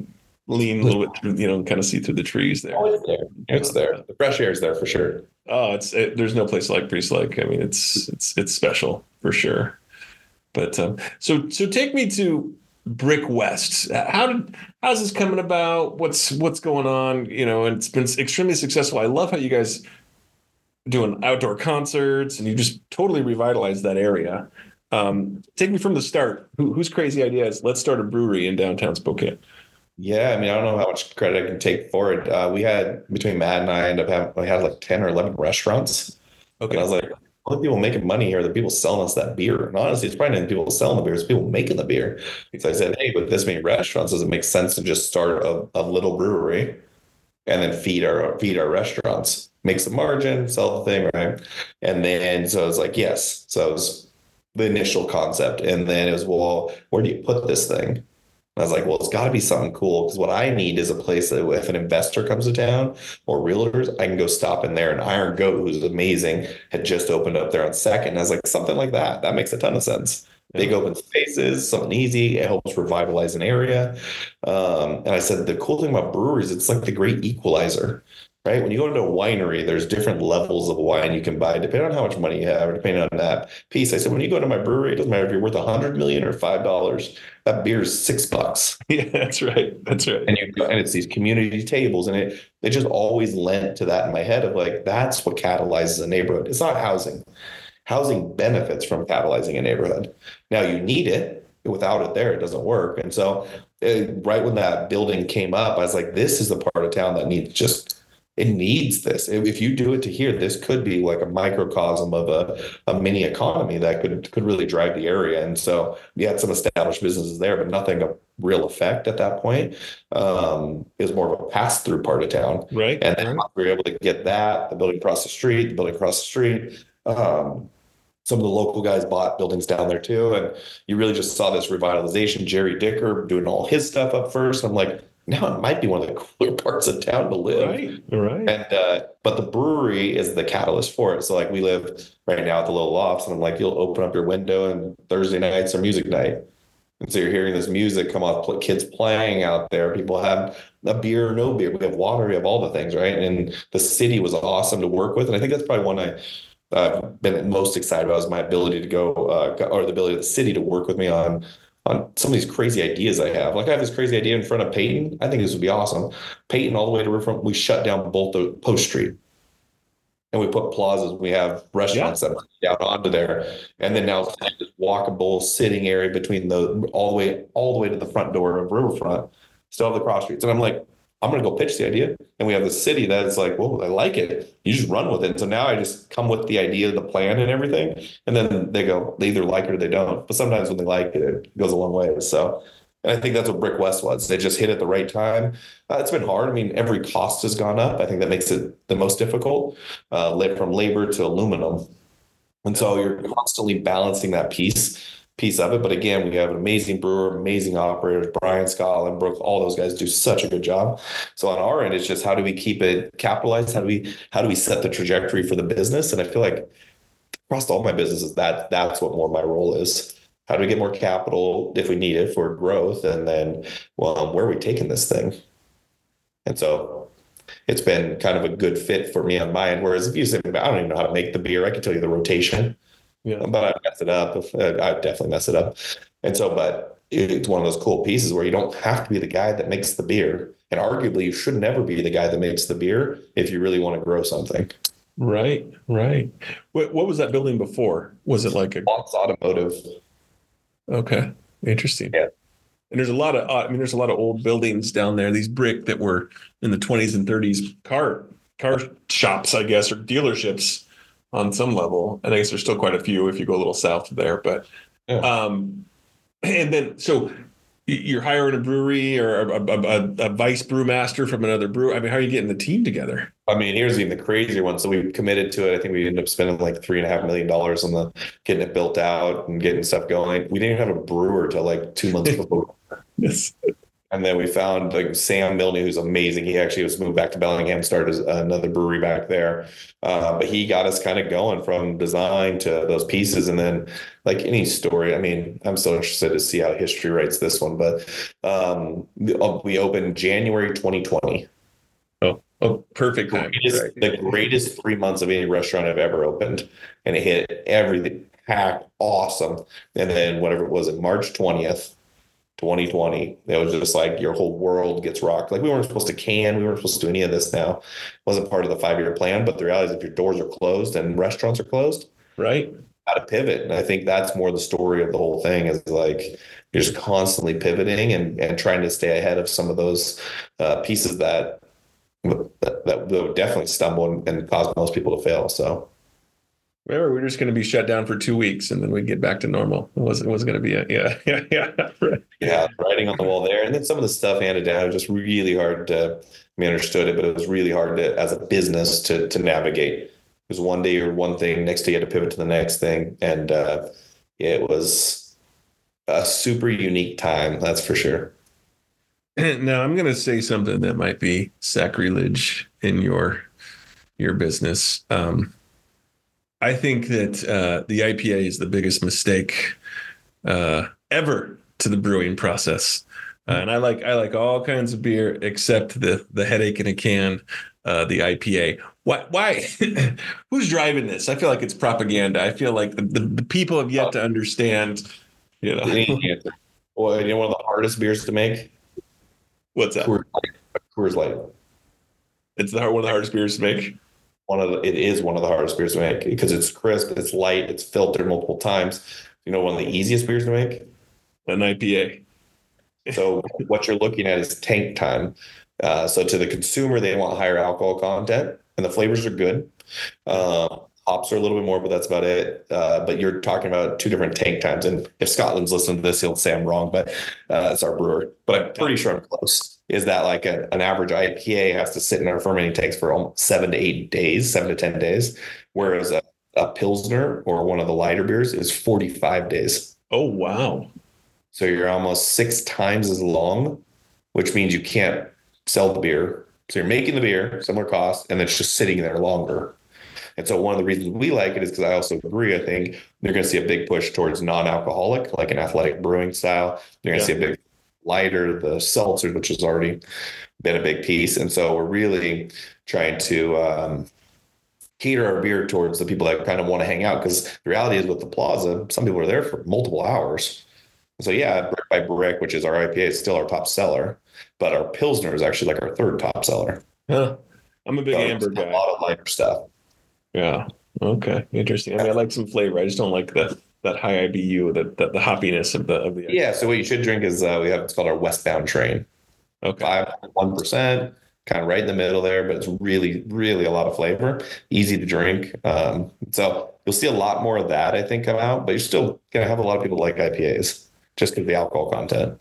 lean a little bit through, kind of see through the trees there. Oh, it's there. It's there. The fresh air is there for sure. Oh, there's no place like Priest Lake. I mean, it's special for sure. But so take me to Brick West. How's this coming about? What's going on? And it's been extremely successful. I love how you guys doing outdoor concerts, and you just totally revitalized that area. Take me from the start. Whose crazy idea is let's start a brewery in downtown Spokane? Yeah, I mean, I don't know how much credit I can take for it. We had, between Matt and I had like 10 or 11 restaurants. Okay. And I was like, all the people making money here, the people selling us that beer. And honestly, it's probably not the people selling the beer, it's people making the beer. So I said, hey, with this many restaurants, does it make sense to just start a little brewery and then feed our restaurants, make some margin, sell the thing, right? And then so I was like, yes. So it was the initial concept. And then it was, well, where do you put this thing? I was like, well, it's got to be something cool, because what I need is a place that if an investor comes to town or realtors, I can go stop in there. And Iron Goat, who's amazing, had just opened up there on Second. And I was like, something like that. That makes a ton of sense. Big open spaces, something easy. It helps revitalize an area. And I said, the cool thing about breweries, it's like the great equalizer. Right? When you go into a winery, there's different levels of wine you can buy depending on how much money you have, or depending on that piece. I said, when you go to my brewery, it doesn't matter if you're worth $100 million or $5. That beer is $6. Yeah, that's right. That's right. And it's these community tables, and it just always lent to that in my head of like, that's what catalyzes a neighborhood. It's not housing. Housing benefits from catalyzing a neighborhood. Now you need it. Without it there, it doesn't work. And so right when that building came up, I was like, this is the part of town that it needs this. If you do it to here, this could be like a microcosm of a mini economy that could really drive the area. And so you had some established businesses there, but nothing of real effect at that point. It was more of a pass-through part of town. Right. And then we were able to get the building across the street. Some of the local guys bought buildings down there too. And you really just saw this revitalization. Jerry Dicker doing all his stuff up first. I'm like, now it might be one of the cooler parts of town to live. Right. And but the brewery is the catalyst for it. So like we live right now at the Little Lofts, and I'm like, you'll open up your window and Thursday nights are music night. And so you're hearing this music come off, kids playing out there. People have a beer or no beer. We have water. We have all the things, right? And the city was awesome to work with. And I think that's probably one I've been most excited about, is my ability to go, or the ability of the city to work with me on some of these crazy ideas I have. Like I have this crazy idea in front of Peyton. I think this would be awesome. Peyton all the way to Riverfront, we shut down both the Post Street. And we put plazas. We have restaurants that are down onto there. And then now it's this walkable sitting area between all the way to the front door of Riverfront. Still have the cross streets. And I'm like, I'm going to go pitch the idea. And we have the city that's like, well, I like it. You just run with it. And so now I just come with the idea, the plan and everything. And then they either like it or they don't. But sometimes when they like it, it goes a long way. So, and I think that's what Brick West was. They just hit at the right time. It's been hard. I mean, every cost has gone up. I think that makes it the most difficult, from labor to aluminum. And so you're constantly balancing that piece of it. But again, we have an amazing brewer, amazing operators, Brian, Scott, and Brooke, all those guys do such a good job. So on our end, it's just, how do we keep it capitalized? How do we set the trajectory for the business? And I feel like across all my businesses, that's what more my role is. How do we get more capital if we need it for growth? And then, well, where are we taking this thing? And so it's been kind of a good fit for me on my end. Whereas if you say, I don't even know how to make the beer, I can tell you the rotation. Yeah. But I mess it up. I definitely mess it up. And so, but it's one of those cool pieces where you don't have to be the guy that makes the beer. And arguably, you should never be the guy that makes the beer if you really want to grow something. Right. What was that building before? Was it like Fox Automotive? Okay. Interesting. Yeah. And there's a lot of old buildings down there, these brick that were in the 20s and 30s car shops, I guess, or dealerships on some level. And I guess there's still quite a few if you go a little south of there. But and then so you're hiring a brewery or a vice brewmaster from another brew. I mean, how are you getting the team together? I mean, here's even the crazier one. So we committed to it. I think we ended up spending like $3.5 million on getting it built out and getting stuff going. We didn't even have a brewer till like 2 months before. Yes. And then we found like Sam Milne, who's amazing. He actually was moved back to Bellingham, started another brewery back there. But he got us kind of going from design to those pieces. And then, like any story, I mean, I'm so interested to see how history writes this one. But we opened January 2020. Oh, perfect time. Right. The greatest 3 months of any restaurant I've ever opened. And it hit everything packed, awesome. And then whatever it was, in March 20th. 2020, it was just like your whole world gets rocked. Like we weren't supposed to we weren't supposed to do any of this now. It wasn't part of the 5-year plan, but the reality is if your doors are closed and restaurants are closed, right, got to pivot. And I think that's more the story of the whole thing is like you're just constantly pivoting and trying to stay ahead of some of those pieces that would definitely stumble and cause most people to fail. So remember, we're just going to be shut down for 2 weeks and then we'd get back to normal. It wasn't going to be right. Yeah, writing on the wall there. And then some of the stuff handed down was just really hard to, we understood it, but it was really hard to, as a business to navigate. Because one day you're one thing, next day you had to pivot to the next thing. And it was a super unique time, that's for sure. Now I'm going to say something that might be sacrilege in your business. I think that the IPA is the biggest mistake ever to the brewing process, and I like all kinds of beer except the headache in a can, the IPA. Why? Who's driving this? I feel like it's propaganda. I feel like the people have yet to understand. Well, one of the hardest beers to make. What's that? Coors Light. It's one of the hardest beers to make. It is one of the hardest beers to make because it's crisp, it's light, it's filtered multiple times. You know, one of the easiest beers to make? An IPA. So what you're looking at is tank time. So to the consumer, they want higher alcohol content and the flavors are good. Hops are a little bit more, but that's about it. But you're talking about 2 different tank times. And if Scotland's listening to this, he'll say I'm wrong, but it's our brewer. But I'm pretty sure I'm close. Is that like an average IPA has to sit in our fermenting tanks for almost 7 to 10 days, whereas a Pilsner or one of the lighter beers is 45 days. Oh, wow. So you're almost 6 times as long, which means you can't sell the beer. So you're making the beer, similar cost, and it's just sitting there longer. And so one of the reasons we like it is because I also agree, I think you're going to see a big push towards non-alcoholic, like an athletic brewing style. You're going to see a big lighter, the seltzer, which has already been a big piece. And so we're really trying to cater our beer towards the people that kind of want to hang out. Because the reality is with the Plaza, some people are there for multiple hours. So yeah, Brick by Brick, which is our IPA, is still our top seller. But our Pilsner is actually like our 3rd top seller. Huh. I'm a big amber guy. A lot of lighter stuff. Yeah. Okay. Interesting. I mean, I like some flavor. I just don't like that high IBU, the hoppiness of the. Yeah. So what you should drink is it's called our Westbound Train. Okay. 5.1%, kind of right in the middle there, but it's really, really a lot of flavor, easy to drink. So you'll see a lot more of that, I think, come out, but you're still going to have a lot of people like IPAs just because of the alcohol content.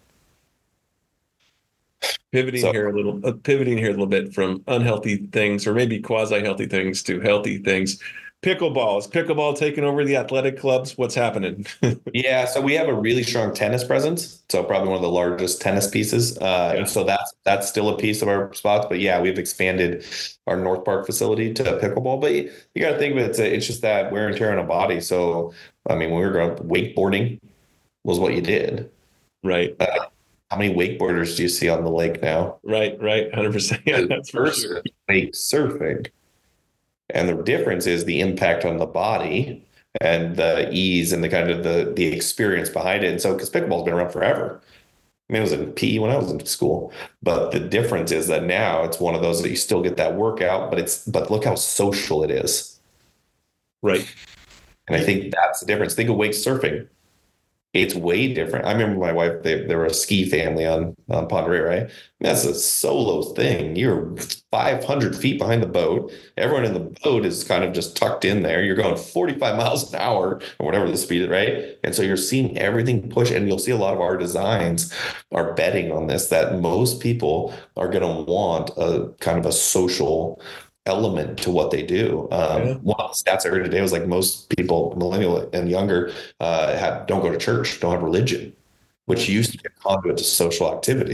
Pivoting here a little bit from unhealthy things or maybe quasi-healthy things to healthy things. Pickleball. Is pickleball taking over the athletic clubs? What's happening? Yeah, so we have a really strong tennis presence. So probably one of the largest tennis pieces. And so that's still a piece of our spots. But yeah, we've expanded our North Park facility to pickleball. But you got to think of it, it's just that wear and tear on a body. So, I mean, when we were growing up, wakeboarding was what you did. Right. How many wakeboarders do you see on the lake now? Right. 100%. Yeah, that's for sure. Wake surfing. And the difference is the impact on the body and the ease and the kind of the experience behind it. And so, because pickleball's been around forever. I mean, it was in PE when I was in school, but the difference is that now it's one of those that you still get that workout, but look how social it is. Right. And I think that's the difference. Think of wake surfing. It's way different. I remember my wife, they were a ski family on Pond Ray, right? That's a solo thing. You're 500 feet behind the boat. Everyone in the boat is kind of just tucked in there. You're going 45 miles an hour or whatever the speed is, right? And so you're seeing everything push, and you'll see a lot of our designs are betting on this, that most people are going to want a kind of a social element to what they do. One of the stats I heard today was like most people, millennial and younger, don't go to church, don't have religion, which used to be a conduit to social activity.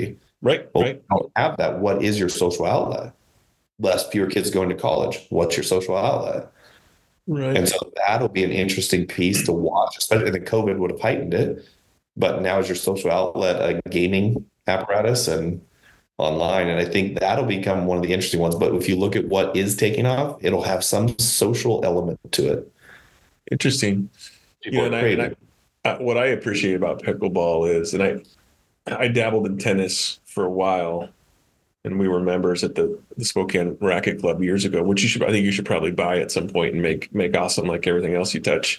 Right. Well, Right. if you don't have that. What is your social outlet? Fewer kids going to college. What's your social outlet? Right. And so that'll be an interesting piece to watch, especially. And then COVID would have heightened it. But now is your social outlet a gaming apparatus and online? And I think that'll become one of the interesting ones. But if you look at what is taking off, it'll have some social element to it. Interesting. People are creative. What I appreciate about pickleball is, and I dabbled in tennis for a while, and we were members at the Spokane Racket Club years ago, which I think you should probably buy at some point and make awesome like everything else you touch.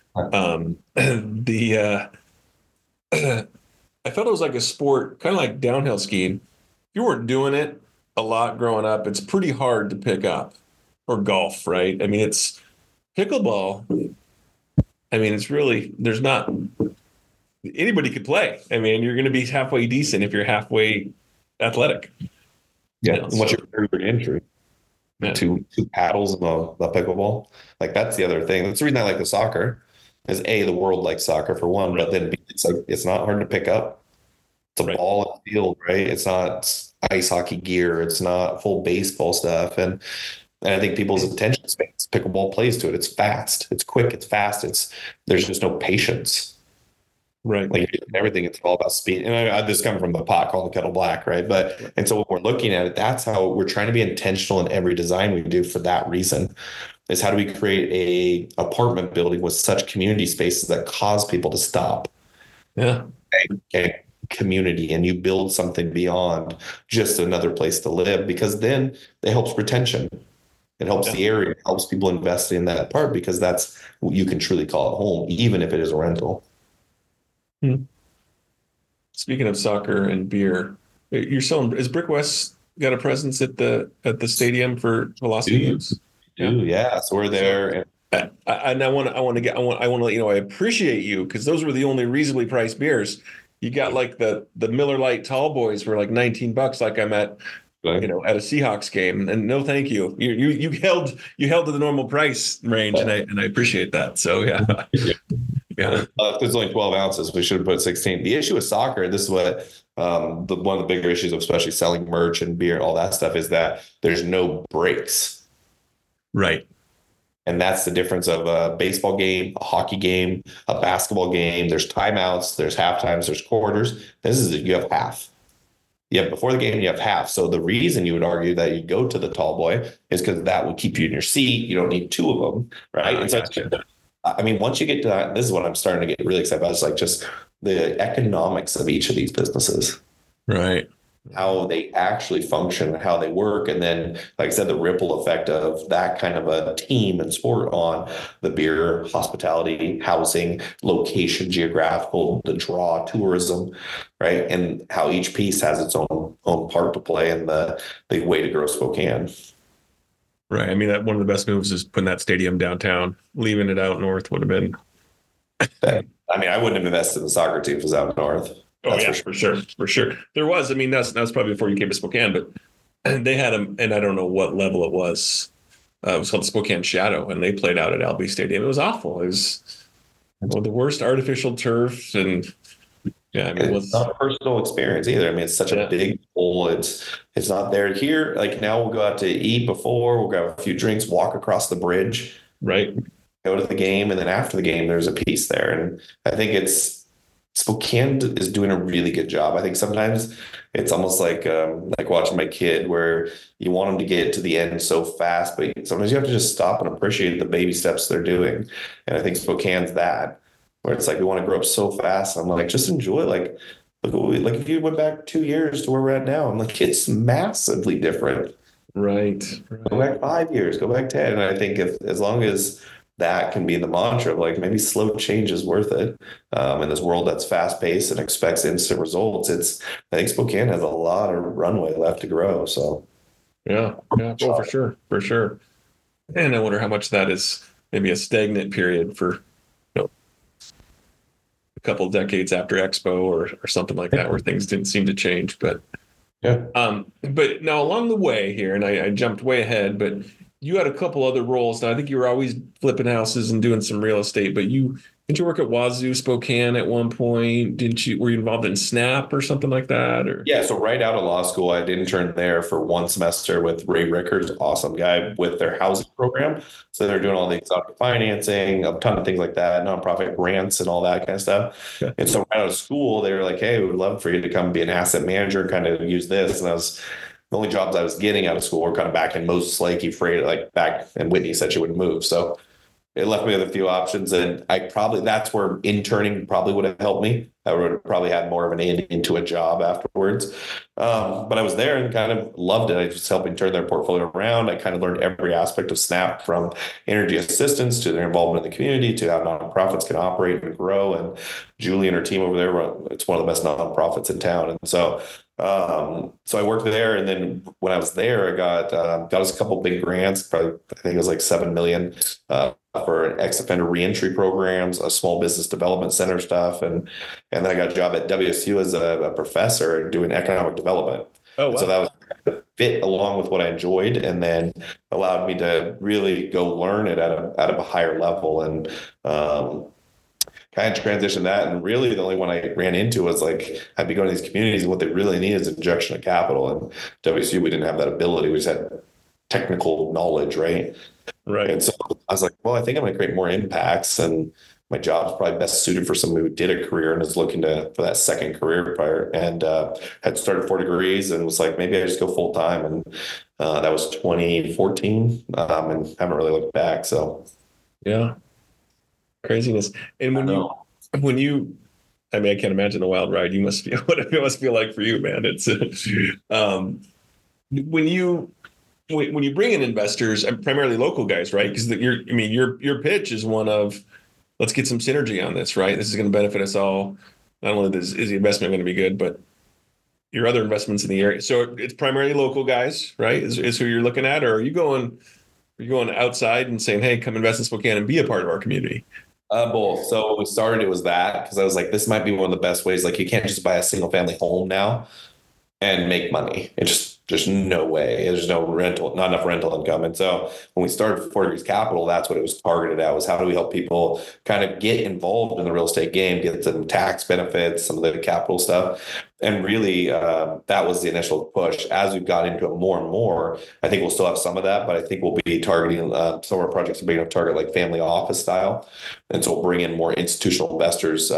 The I felt it was like a sport, kind of like downhill skiing. If you weren't doing it a lot growing up, it's pretty hard to pick up. Or golf, right? I mean, it's pickleball. I mean, it's really, there's not, anybody could play. I mean, you're going to be halfway decent if you're halfway athletic. Yeah. You know, And what's your third injury? Yeah. Two paddles in the pickleball. Like that's the other thing. That's the reason I like the soccer. Is A, the world likes soccer for one, but then B, it's like it's not hard to pick up. It's a ball in the field, right? It's not ice hockey gear. It's not full baseball stuff. And I think people's attention spans, pickleball plays to it. It's fast. It's quick. It's fast. There's just no patience. Right. Like everything, it's all about speed. And this is coming from the pot called the kettle black, right? And so when we're looking at it, that's how we're trying to be intentional in every design we do for that reason. Is how do we create a apartment building with such community spaces that cause people to stop? Yeah. Okay. Community, and you build something beyond just another place to live, because then it helps retention. It helps the area, it helps people invest in that part, because that's what you can truly call it home, even if it is a rental. Speaking of soccer and beer, you're selling. Is Brick West got a presence at the stadium for Velocity games? Yeah. So we're there. And I want to let you know I appreciate you, because those were the only reasonably priced beers. You got like the Miller Lite Tall Boys for like $19, like I'm at at a Seahawks game. And no, thank you. You held to the normal price range, and I appreciate that. So yeah. Yeah. If there's only 12 ounces, we should have put 16. The issue with soccer, this is what one of the bigger issues of especially selling merch and beer, all that stuff, is that there's no breaks. Right. And that's the difference of a baseball game, a hockey game, a basketball game. There's timeouts, there's half times, there's quarters. You have half. You have before the game, you have half. So the reason you would argue that you go to the tall boy is because that will keep you in your seat. You don't need two of them, right? And so, I mean, once you get to that, this is what I'm starting to get really excited about. It's like just the economics of each of these businesses. Right. How they actually function, how they work. And then, like I said, the ripple effect of that kind of a team and sport on the beer, hospitality, housing, location, geographical, the draw, tourism, right? And how each piece has its own part to play in the way to grow Spokane. Right. I mean, one of the best moves is putting that stadium downtown. Leaving it out north would have been. I mean, I wouldn't have invested in the soccer team if it was out north. That's for sure. There was. I mean, that was probably before you came to Spokane, but they had them, and I don't know what level it was. It was called the Spokane Shadow, and they played out at Albee Stadium. It was awful. It was the worst artificial turf, and yeah, I mean, it's not a personal experience either. I mean, it's such a big hole. It's not there here. Like now, we'll go out to eat before. We'll go have a few drinks, walk across the bridge, right? Go to the game, and then after the game, there's a piece there, and I think Spokane is doing a really good job. I think sometimes it's almost like watching my kid, where you want them to get to the end so fast, but sometimes you have to just stop and appreciate the baby steps they're doing. And I think Spokane's that, where it's like we want to grow up so fast. I'm like, just enjoy. Like, look, if you went back 2 years to where we're at now, I'm like, it's massively different. Right. Go back 5 years, go back 10. And I think as long as that can be the mantra of like, maybe slow change is worth it. In this world that's fast paced and expects instant results, I think Spokane has a lot of runway left to grow. So yeah. Oh, for sure. And I wonder how much that is maybe a stagnant period for a couple decades after Expo or something like that, where things didn't seem to change. But but now along the way here, and I jumped way ahead, but you had a couple other roles. Now, I think you were always flipping houses and doing some real estate, but didn't you work at Wazoo Spokane at one point? Didn't you, were you involved in Snap or something like that? Or Yeah, so right out of law school, I did intern there for one semester with Ray Rickards, awesome guy with their housing program. So they're doing all the exotic financing, a ton of things like that, nonprofit grants and all that kind of stuff. Okay. And so right out of school, they were like, hey, we would love for you to come be an asset manager, kind of use this. And the only jobs I was getting out of school were kind of back in Moses Lake, Euphrates, like back, and Whitney said she wouldn't move. So it left me with a few options, and that's where interning probably would have helped me. I would have probably had more of an in into a job afterwards. But I was there and kind of loved it. I just helping turn their portfolio around. I kind of learned every aspect of Snap, from energy assistance to their involvement in the community to how nonprofits can operate and grow. And Julie and her team over there, it's one of the best nonprofits in town. And so I worked there, and then when I was there, I got us a couple big grants. Probably, I think it was like $7 million for ex-offender reentry programs, a small business development center stuff, and then I got a job at WSU as a professor doing economic development. oh wow. So that was to fit along with what I enjoyed, and then allowed me to really go learn it at a higher level, and kind of transition that. And really the only one I ran into was like, I'd be going to these communities and what they really need is injection of capital. And WSU, we didn't have that ability. We just had technical knowledge, right? Right. And so I was like, well, I think I'm going to create more impacts, and my job's probably best suited for someone who did a career and is looking for that second career prior, and had started 4 degrees and was like, maybe I just go full time. And that was 2014, and haven't really looked back. So Yeah. Craziness. And when you, I mean, I can't imagine a wild ride you must feel, what it must feel like for you, man. It's when you bring in investors, and primarily local guys, right? Because your pitch is one of, let's get some synergy on this, right? This is going to benefit us all. Not only is the investment going to be good, but your other investments in the area. So it's primarily local guys, right? Is who you're looking at, or are you going outside and saying, hey, come invest in Spokane and be a part of our community? Both. So when we started, it was that, because I was like, this might be one of the best ways. Like, you can't just buy a single family home now and make money. There's no way. There's not enough rental income. And so when we started 4 Degrees Capital, that's what it was targeted at, was how do we help people kind of get involved in the real estate game, get some tax benefits, some of the capital stuff. And really, that was the initial push. As we've got into it more and more, I think we'll still have some of that, but I think we'll be targeting some of our projects are being able to target like family office style. And so we'll bring in more institutional investors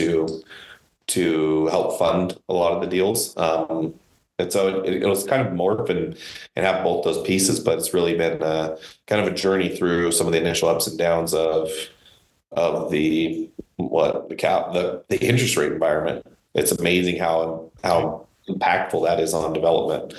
to help fund a lot of the deals. And so it was kind of morph and have both those pieces, but it's really been kind of a journey through some of the initial ups and downs of the interest rate environment. It's amazing how impactful that is on development.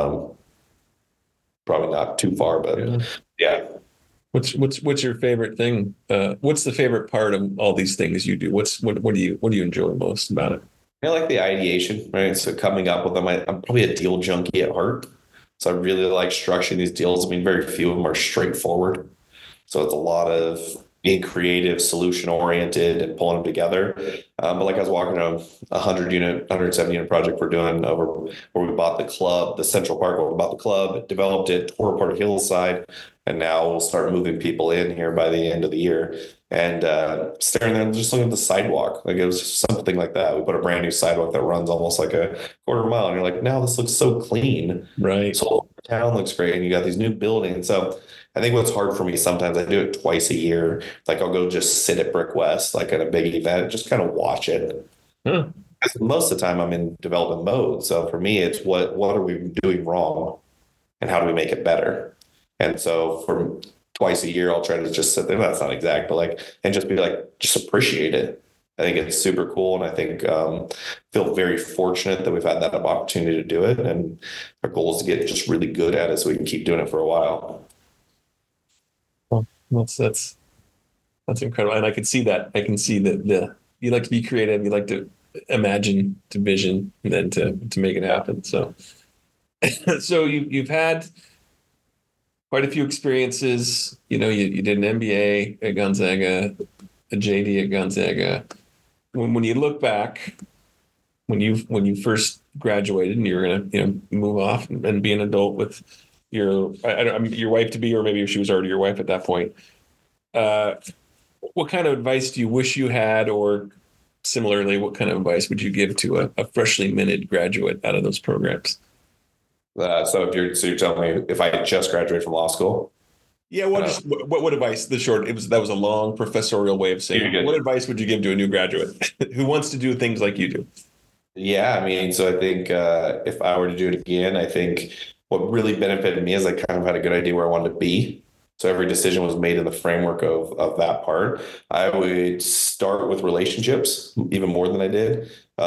Probably not too far, but yeah. What's your favorite thing? What's the favorite part of all these things you do? What do you enjoy most about it? I like the ideation, right? So coming up with them, I'm probably a deal junkie at heart. So I really like structuring these deals. I mean, very few of them are straightforward. So it's a lot of being creative, solution oriented, and pulling them together. But like I was walking on a 170 unit project we're doing over where we bought the club, the Central Park, where we bought the club, developed it, tore apart Hillside, and now we'll start moving people in here by the end of the year. And staring there and just looking at the sidewalk, like it was just something like that. We put a brand new sidewalk that runs almost like a quarter mile, and you're like, now this looks so clean. Right. So the town looks great, and you got these new buildings. So I think what's hard for me sometimes, I do it twice a year. Like I'll go just sit at Brick West, like at a big event, just kind of watch it. Huh. Because most of the time I'm in development mode. So for me, it's what are we doing wrong, and how do we make it better? And so for twice a year, I'll try to just sit there. That's not exact, but and just be like, just appreciate it. I think it's super cool. And I think feel very fortunate that we've had that opportunity to do it. And our goal is to get just really good at it so we can keep doing it for a while. Well, that's incredible. And I can see that. I can see that you like to be creative. You like to imagine, to vision, and then to make it happen. So, so you've had quite a few experiences. You did an MBA at Gonzaga, a JD at Gonzaga. When you look back, when you first graduated and you were going to move off and be an adult with your wife to be, or maybe she was already your wife at that point. What kind of advice do you wish you had, or similarly, what kind of advice would you give to a freshly minted graduate out of those programs? So you're telling me if I just graduated from law school? Yeah, what advice? That was a long professorial way of saying. What advice would you give to a new graduate who wants to do things like you do? Yeah, I mean, so I think if I were to do it again, I think what really benefited me is I kind of had a good idea where I wanted to be. So every decision was made in the framework of that part. I would start with relationships even more than I did.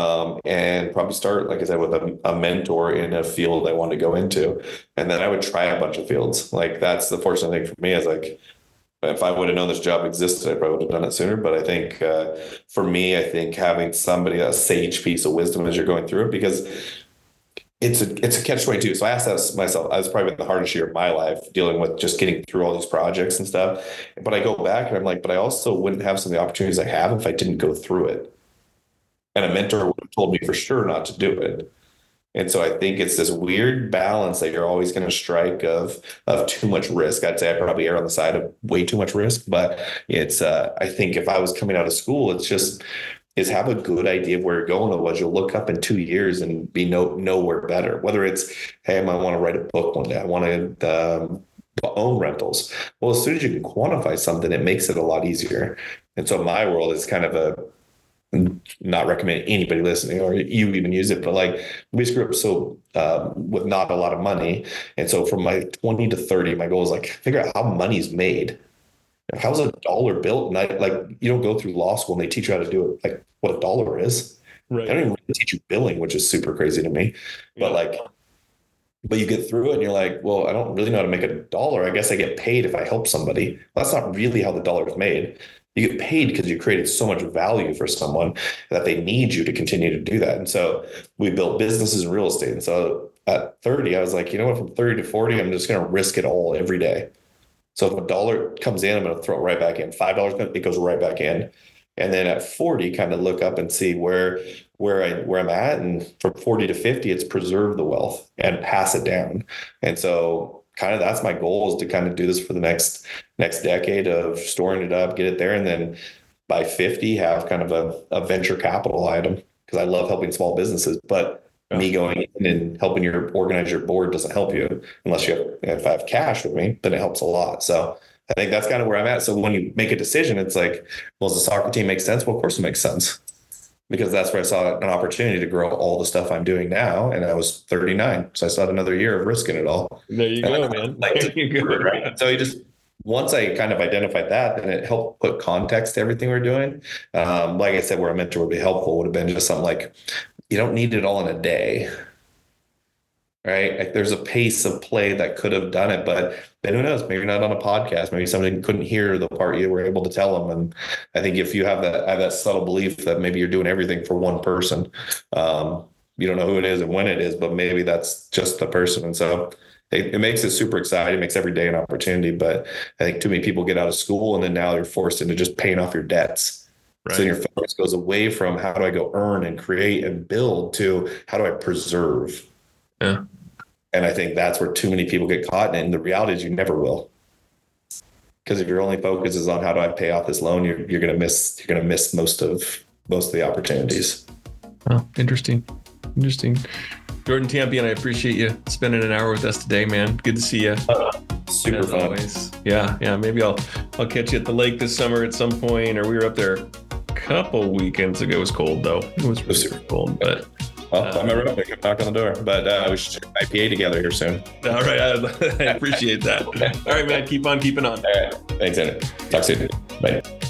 And probably start, like I said, with a mentor in a field I wanted to go into. And then I would try a bunch of fields. Like that's the fortunate thing for me is like, if I would have known this job existed, I probably would have done it sooner. But I think for me, I think having somebody, a sage piece of wisdom as you're going through it, because it's a catch-22. So I asked that myself. I was probably the hardest year of my life dealing with just getting through all these projects and stuff. But I go back and I'm like, but I also wouldn't have some of the opportunities I have if I didn't go through it. And a mentor would have told me for sure not to do it. And so I think it's this weird balance that you're always going to strike of too much risk. I'd say I probably err on the side of way too much risk, but it's I think if I was coming out of school, is have a good idea of where you're going. Otherwise, you'll look up in 2 years and be nowhere better. Whether it's, hey, I might want to write a book one day. I want to own rentals. Well, as soon as you can quantify something, it makes it a lot easier. And so my world is kind of not recommend anybody listening or you even use it, but like we grew up with not a lot of money. And so from my 20 to 30, my goal is like, figure out how money's made. How's a dollar built? And you don't go through law school and they teach you how to do it, like what a dollar is. Right. They don't even really teach you billing, which is super crazy to me. Yeah. But you get through it and you're like, well, I don't really know how to make a dollar. I guess I get paid if I help somebody. Well, that's not really how the dollar is made. You get paid because you created so much value for someone that they need you to continue to do that. And so we built businesses in real estate. And so at 30, I was like, you know what, from 30 to 40, I'm just going to risk it all every day. So if a dollar comes in, I'm going to throw it right back in. $5, it goes right back in. And then at 40, kind of look up and see where I'm at. And from 40 to 50, it's preserve the wealth and pass it down. And so kind of that's my goal, is to kind of do this for the next decade of storing it up, get it there. And then by 50, have kind of a venture capital item, because I love helping small businesses, but me going in and helping organize your board doesn't help you unless if I have cash with me, then it helps a lot. So I think that's kind of where I'm at. So when you make a decision, it's like, well, does the soccer team make sense? Well, of course it makes sense, because that's where I saw an opportunity to grow all the stuff I'm doing now. And I was 39. So I saw another year of risk in it all. There you go, man. There you go. Right? So once I kind of identified that, then it helped put context to everything we're doing. Like I said, where a mentor would be helpful would have been just something like, you don't need it all in a day, right? Like there's a pace of play that could have done it, but then who knows? Maybe not on a podcast. Maybe somebody couldn't hear the part you were able to tell them. And I think if you have that subtle belief that maybe you're doing everything for one person, you don't know who it is and when it is, but maybe that's just the person. And so it makes it super exciting. It makes every day an opportunity. But I think too many people get out of school and then now you're forced into just paying off your debts. Right. So your focus goes away from how do I go earn and create and build to how do I preserve? Yeah. And I think that's where too many people get caught. And the reality is you never will. Because if your only focus is on how do I pay off this loan, you're going to miss most of the opportunities. Oh, interesting. Jordan Tampian, I appreciate you spending an hour with us today, man. Good to see you. Super fun. Always. Yeah. Maybe I'll catch you at the lake this summer at some point, or we were up there a couple weekends ago. It was cold though. It was super cold, but I remember I could knock on the door. But we should IPA together here soon. All right, I appreciate that. All right, man. Keep on keeping on. All right. Thanks, Andy. Talk soon. Bye.